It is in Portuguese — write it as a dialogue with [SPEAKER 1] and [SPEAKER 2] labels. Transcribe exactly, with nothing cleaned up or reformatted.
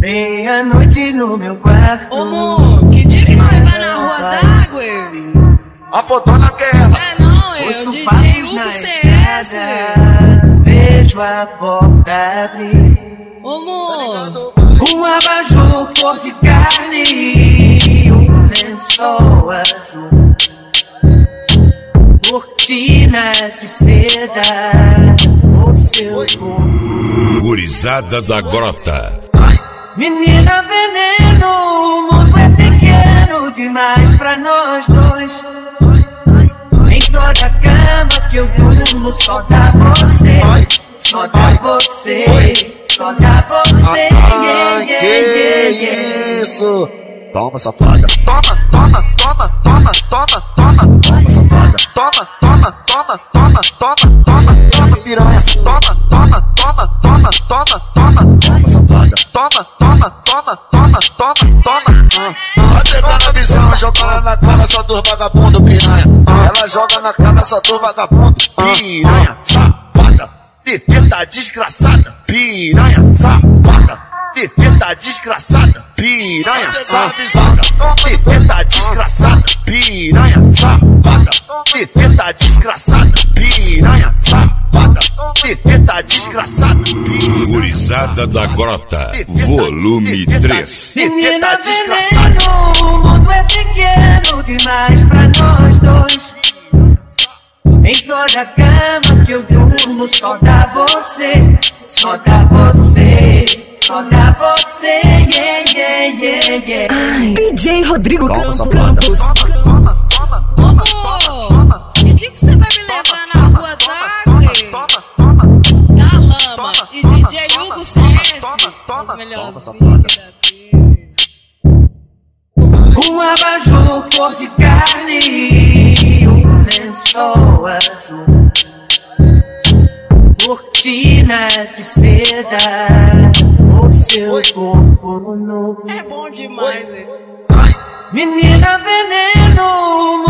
[SPEAKER 1] Meia-noite no meu quarto.
[SPEAKER 2] Ô, amor, que dia que nós vai na Rua d'Água?
[SPEAKER 3] A fotona que é ela.
[SPEAKER 2] É não, é o D J Hugo C S.
[SPEAKER 1] Vejo a porta abrir.
[SPEAKER 2] Ô, amor,
[SPEAKER 1] um abajur cor de carne e um lençol azul. Cortinas de seda, o seu corpo.
[SPEAKER 4] Gurizada da Grota.
[SPEAKER 1] Menina veneno, o mundo é pequeno demais pra nós dois. Em toda cama que eu durmo só dá você, só dá você, só dá você.
[SPEAKER 3] Ai, que isso? Toma, safada. Toma, toma, toma, toma, toma, toma, toma, safada. Toma, toma, toma, toma, toma, toma, toma, piranha. Toma, toma, toma, toma, toma, toma, toma, safada. Toma, toma, toma, toma, toma, toma. Vai pegar na visão, jogando na cara só dos vagabundo, piranha. Ela joga na cara só dos vagabundo, piranha, safada. Perfeita desgraçada, piranha, safada. Perfeita desgraçada, piranha, safada. Perfeita desgraçada, piranha, safada. Perfeita desgraçada, piranha, safada. Perfeita desgraçada,
[SPEAKER 4] Gurizada da Grota, volume três.
[SPEAKER 1] Menina veneno, o mundo é pequeno demais pra nós dois. Em toda cama que eu durmo só dá você, só dá você, só dá você, yeah, yeah, yeah, yeah.
[SPEAKER 5] Ai, D J Rodrigo Campos.
[SPEAKER 2] amor, que dia que você vai me levar na Rua d'Água? Na lama. E D J Hugo C S, os melhores da vida.
[SPEAKER 1] Um abajur cor de carne e um lençol azul. Cortinas de seda, o seu corpo nu.
[SPEAKER 2] É bom demais, hein?
[SPEAKER 1] Menina veneno,